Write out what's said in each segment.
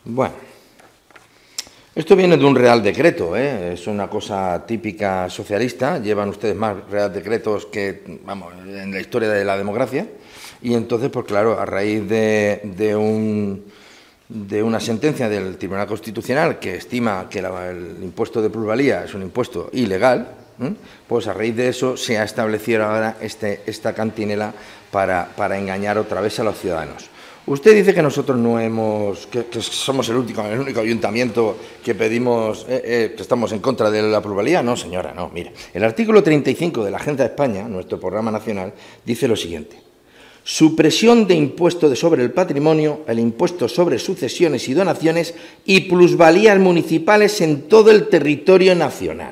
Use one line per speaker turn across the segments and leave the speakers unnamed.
Bueno, esto viene de un Real Decreto, ¿eh? Es una cosa típica socialista. Llevan ustedes más Real Decretos que, vamos, en la historia de la democracia. Y entonces, pues claro, a raíz de una sentencia del Tribunal Constitucional que estima que el impuesto de plusvalía es un impuesto ilegal, pues a raíz de eso se ha establecido ahora esta cantinela para engañar otra vez a los ciudadanos. Usted dice que nosotros que somos el único ayuntamiento que pedimos, que estamos en contra de la plusvalía. No, señora, no. Mire, el artículo 35 de la Agenda de España, nuestro programa nacional, dice lo siguiente: supresión de impuesto sobre el patrimonio, el impuesto sobre sucesiones y donaciones y plusvalías municipales en todo el territorio nacional.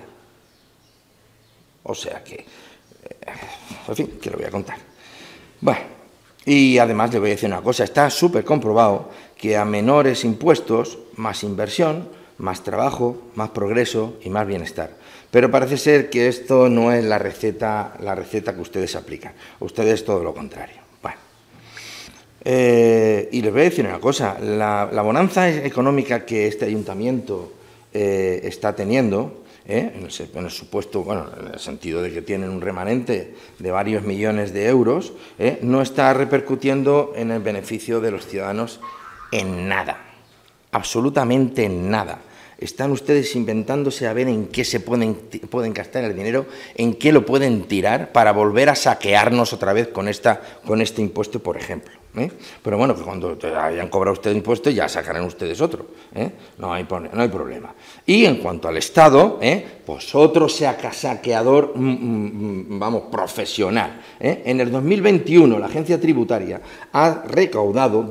O sea que, en fin, que lo voy a contar. Bueno. Y además le voy a decir una cosa, está súper comprobado que a menores impuestos, más inversión, más trabajo, más progreso y más bienestar. Pero parece ser que esto no es la receta que ustedes aplican. Ustedes todo lo contrario. Bueno. Y les voy a decir una cosa, la bonanza económica que este ayuntamiento está teniendo, en el supuesto, bueno, en el sentido de que tienen un remanente de varios millones de euros, no está repercutiendo en el beneficio de los ciudadanos en nada, absolutamente en nada. Están ustedes inventándose a ver en qué se pueden gastar el dinero, en qué lo pueden tirar para volver a saquearnos otra vez con este impuesto, por ejemplo. Pero bueno, que cuando hayan cobrado ustedes impuestos ya sacarán ustedes otro. No hay problema. Y en cuanto al Estado, pues otro saqueador, vamos, profesional. En el 2021 la agencia tributaria ha recaudado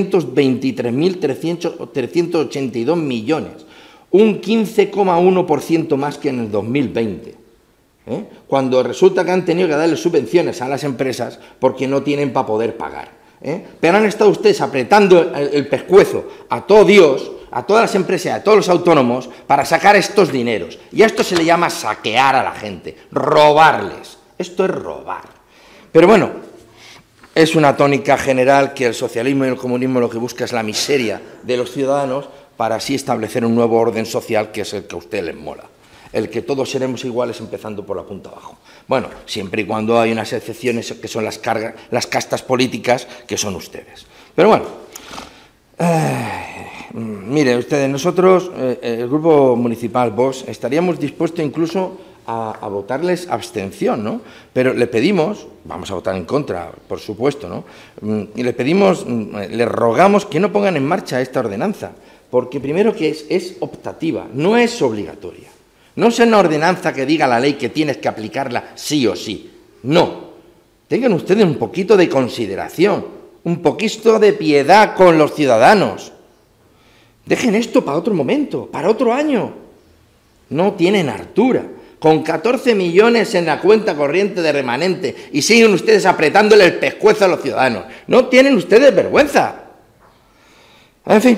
223.382 millones, un 15,1% más que en el 2020. Cuando resulta que han tenido que darle subvenciones a las empresas porque no tienen para poder pagar. Pero han estado ustedes apretando el pescuezo a todo Dios, a todas las empresas, a todos los autónomos, para sacar estos dineros. Y a esto se le llama saquear a la gente, robarles. Esto es robar. Pero bueno, es una tónica general que el socialismo y el comunismo lo que busca es la miseria de los ciudadanos para así establecer un nuevo orden social que es el que a ustedes les mola. El que todos seremos iguales empezando por la punta abajo. Bueno, siempre y cuando hay unas excepciones que son las castas políticas, que son ustedes. Pero bueno, miren ustedes, nosotros, el Grupo Municipal Vox, estaríamos dispuestos incluso a votarles abstención, ¿no? Pero le pedimos, vamos a votar en contra, por supuesto, ¿no? Y le pedimos, le rogamos que no pongan en marcha esta ordenanza, porque primero que es optativa, no es obligatoria. No es una ordenanza que diga la ley que tienes que aplicarla sí o sí. No. Tengan ustedes un poquito de consideración, un poquito de piedad con los ciudadanos. Dejen esto para otro momento, para otro año. No tienen hartura. Con 14 millones en la cuenta corriente de remanente y siguen ustedes apretándole el pescuezo a los ciudadanos. No tienen ustedes vergüenza. En fin.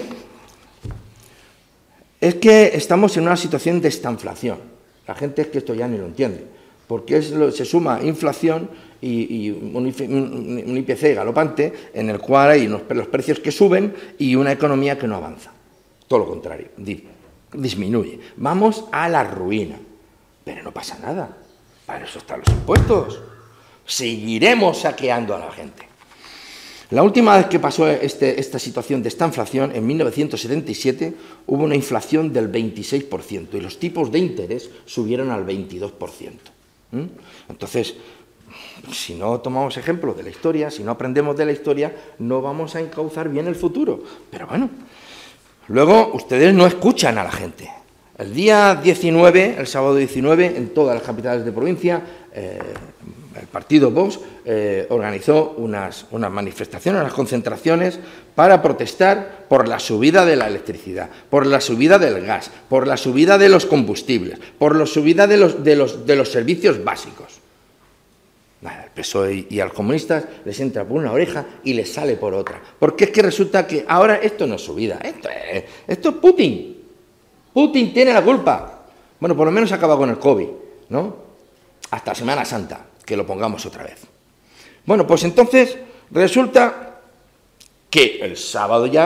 Es que estamos en una situación de estanflación. La gente es que esto ya ni lo entiende, porque se suma inflación y un IPC galopante en el cual hay los precios que suben y una economía que no avanza. Todo lo contrario, disminuye. Vamos a la ruina, pero no pasa nada. Para eso están los impuestos. Seguiremos saqueando a la gente. La última vez que pasó esta situación de estanflación, en 1977, hubo una inflación del 26% y los tipos de interés subieron al 22%. Entonces, si no tomamos ejemplo de la historia, si no aprendemos de la historia, no vamos a encauzar bien el futuro. Pero bueno, luego ustedes no escuchan a la gente. El día 19, el sábado 19, en todas las capitales de provincia, el partido Vox organizó unas manifestaciones, unas concentraciones para protestar por la subida de la electricidad, por la subida del gas, por la subida de los combustibles, por la subida de los servicios básicos. El PSOE y a los comunistas les entra por una oreja y les sale por otra. Porque es que resulta que ahora esto no es subida, esto es Putin. Putin tiene la culpa. Bueno, por lo menos acaba con el COVID, ¿no? Hasta Semana Santa, que lo pongamos otra vez. Bueno, pues entonces resulta que el sábado ya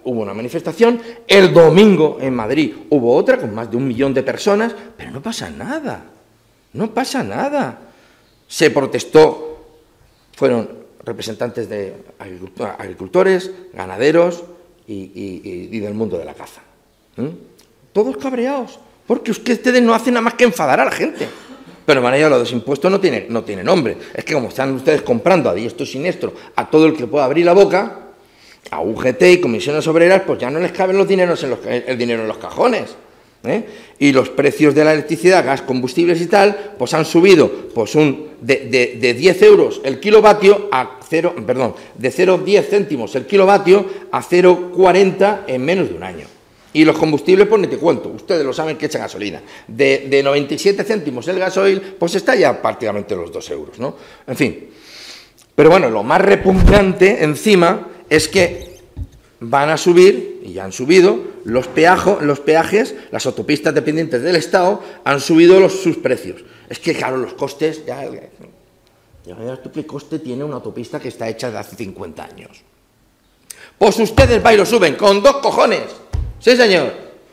hubo una manifestación, el domingo en Madrid hubo otra con más de 1 millón de personas, pero no pasa nada, no pasa nada. Se protestó, fueron representantes de agricultores, ganaderos y del mundo de la caza. Todos cabreados, porque ustedes no hacen nada más que enfadar a la gente. Pero van a lo de los impuestos no tiene nombre. Es que como están ustedes comprando a diestro y siniestro a todo el que pueda abrir la boca, a UGT y comisiones obreras, pues ya no les caben el dinero en los cajones. Y los precios de la electricidad, gas, combustibles y tal, pues han subido pues de 10 euros el kilovatio a de 0,10 céntimos el kilovatio a 0,40 en menos de un año. Y los combustibles, pues ni te cuento, ustedes lo saben que echan gasolina. De 97 céntimos el gasoil, pues está ya prácticamente los 2 euros, ¿no? En fin. Pero bueno, lo más repugnante encima es que van a subir, y ya han subido, los peajes, las autopistas dependientes del Estado, han subido sus precios. Es que, claro, los costes, ya tú qué coste tiene una autopista que está hecha de hace 50 años. Pues ustedes van y lo suben con 2 cojones. Sí, señor.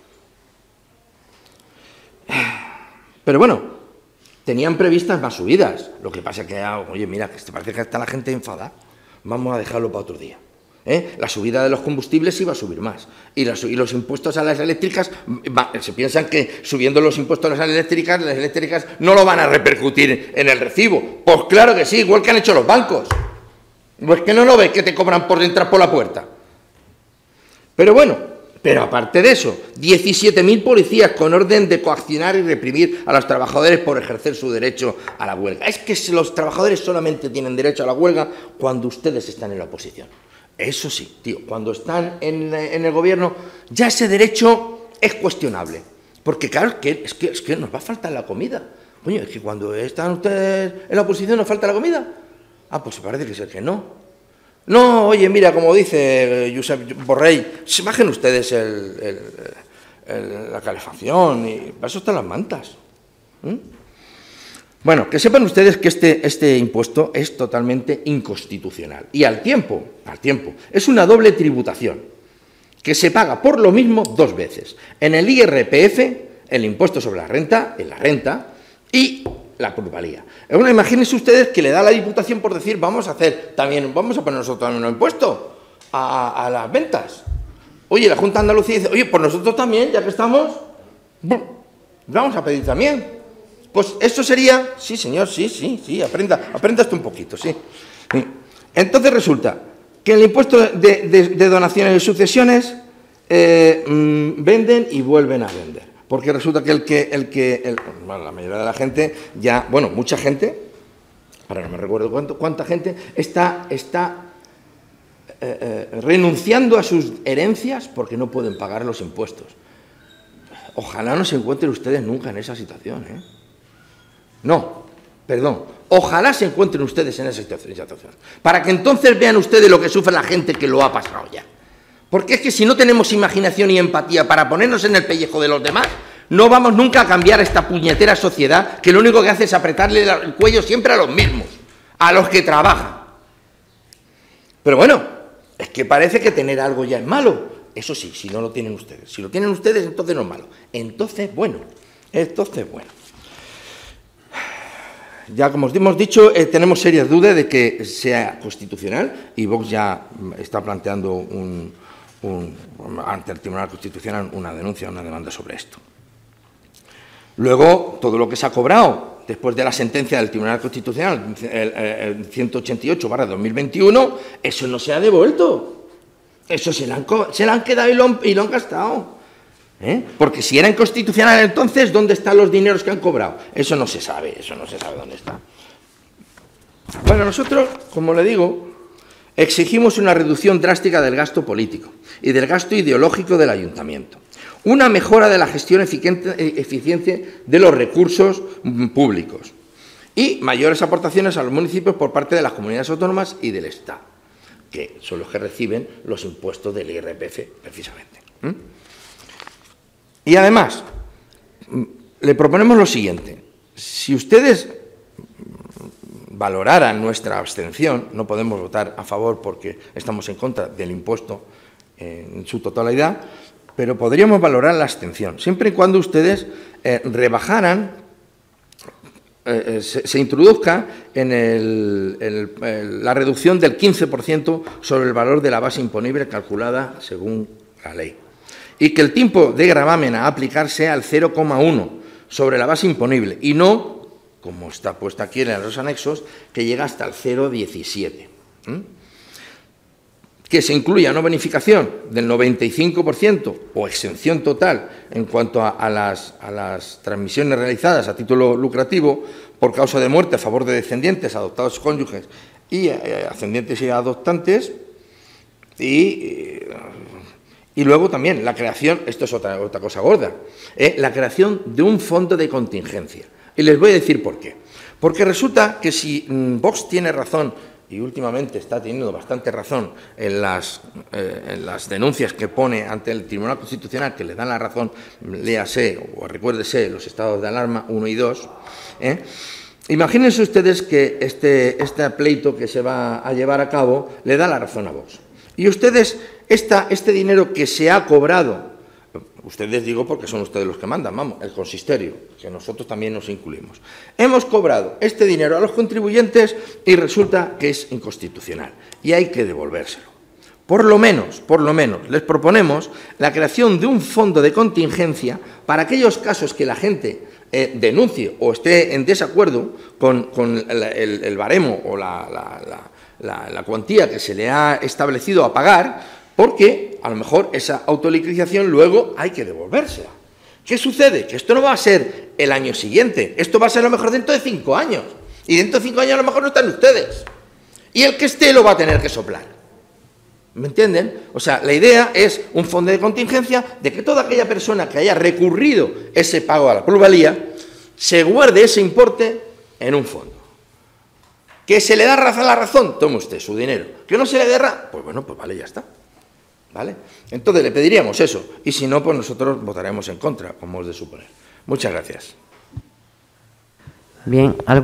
Pero bueno, tenían previstas más subidas. Lo que pasa es que, oye, mira, que parece que está la gente enfadada. Vamos a dejarlo para otro día. La subida de los combustibles iba a subir más. Y los impuestos a las eléctricas, se piensan que subiendo los impuestos a las eléctricas no lo van a repercutir en el recibo. Pues claro que sí, igual que han hecho los bancos. Pues que no lo ves que te cobran por entrar por la puerta. Pero bueno. Pero aparte de eso, 17.000 policías con orden de coaccionar y reprimir a los trabajadores por ejercer su derecho a la huelga. Es que los trabajadores solamente tienen derecho a la huelga cuando ustedes están en la oposición. Eso sí, tío, cuando están en el gobierno, ya ese derecho es cuestionable. Porque claro, es que nos va a faltar la comida. Coño, es que cuando están ustedes en la oposición nos falta la comida. Ah, pues parece que que no. No, oye, mira, como dice Josep Borrell, se bajen ustedes la calefacción y para eso están las mantas. Bueno, que sepan ustedes que este impuesto es totalmente inconstitucional y al tiempo, es una doble tributación que se paga por lo mismo 2 veces. En el IRPF, el impuesto sobre la renta, y la plusvalía. Bueno, imagínense ustedes que le da la Diputación por decir, vamos a poner nosotros también un impuesto a las ventas. Oye, la Junta de Andalucía dice, oye, pues nosotros también, ya que estamos, vamos a pedir también. Pues eso sería, sí señor, sí, aprenda esto un poquito, sí. Entonces resulta que el impuesto de donaciones y sucesiones venden y vuelven a vender. Porque resulta que la mayoría de la gente ya, bueno, mucha gente, ahora no me recuerdo cuánta gente, está renunciando a sus herencias porque no pueden pagar los impuestos. Ojalá no se encuentren ustedes nunca en esa situación, ¿eh? No, perdón, ojalá se encuentren ustedes en esa situación, para que entonces vean ustedes lo que sufre la gente que lo ha pasado ya. Porque es que si no tenemos imaginación y empatía para ponernos en el pellejo de los demás, no vamos nunca a cambiar esta puñetera sociedad que lo único que hace es apretarle el cuello siempre a los mismos, a los que trabajan. Pero bueno, es que parece que tener algo ya es malo. Eso sí, si no lo tienen ustedes. Si lo tienen ustedes, entonces no es malo. Entonces, bueno. Ya como os hemos dicho, tenemos serias dudas de que sea constitucional y Vox ya está planteando ante el Tribunal Constitucional una demanda sobre esto. Luego, todo lo que se ha cobrado después de la sentencia del Tribunal Constitucional, el 188/2021, eso no se ha devuelto. Eso se le han quedado y lo han gastado. Porque si era inconstitucional entonces, ¿dónde están los dineros que han cobrado? Eso no se sabe dónde está. Bueno, nosotros, como le digo, exigimos una reducción drástica del gasto político y del gasto ideológico del ayuntamiento, una mejora de la gestión eficiente de los recursos públicos y mayores aportaciones a los municipios por parte de las comunidades autónomas y del Estado, que son los que reciben los impuestos del IRPF precisamente. Y además, le proponemos lo siguiente: si ustedes valoraran nuestra abstención, no podemos votar a favor porque estamos en contra del impuesto en su totalidad, pero podríamos valorar la abstención, siempre y cuando ustedes rebajaran, se introduzca en la reducción del 15% sobre el valor de la base imponible calculada según la ley, y que el tipo de gravamen a aplicar sea el 0,1 sobre la base imponible y no, como está puesto aquí en los anexos, que llega hasta el 0,17. Que se incluya una bonificación del 95% o exención total en cuanto a las transmisiones realizadas a título lucrativo por causa de muerte a favor de descendientes, adoptados cónyuges y ascendientes y adoptantes. Y luego también la creación, esto es otra cosa gorda, la creación de un fondo de contingencia. Y les voy a decir por qué. Porque resulta que si Vox tiene razón, y últimamente está teniendo bastante razón en las denuncias que pone ante el Tribunal Constitucional, que le dan la razón, léase o recuérdese los estados de alarma 1 y 2, imagínense ustedes que este pleito que se va a llevar a cabo le da la razón a Vox. Y ustedes, este dinero que se ha cobrado, ustedes digo porque son ustedes los que mandan, vamos, el consistorio, que nosotros también nos incluimos. Hemos cobrado este dinero a los contribuyentes y resulta que es inconstitucional y hay que devolvérselo. Por lo menos, les proponemos la creación de un fondo de contingencia para aquellos casos que la gente denuncie o esté en desacuerdo con el baremo o la cuantía que se le ha establecido a pagar, porque a lo mejor esa autoliquidación luego hay que devolvérsela. ¿Qué sucede? Que esto no va a ser el año siguiente, esto va a ser a lo mejor dentro de 5 años. Y dentro de 5 años a lo mejor no están ustedes. Y el que esté lo va a tener que soplar. ¿Me entienden? O sea, la idea es un fondo de contingencia de que toda aquella persona que haya recurrido ese pago a la plusvalía se guarde ese importe en un fondo. ¿Que se le da la razón? Tome usted su dinero. ¿Que no se le da? Pues bueno, pues vale, ya está. ¿Vale? Entonces le pediríamos eso, y si no, pues nosotros votaremos en contra, como es de suponer. Muchas gracias.
Bien, algo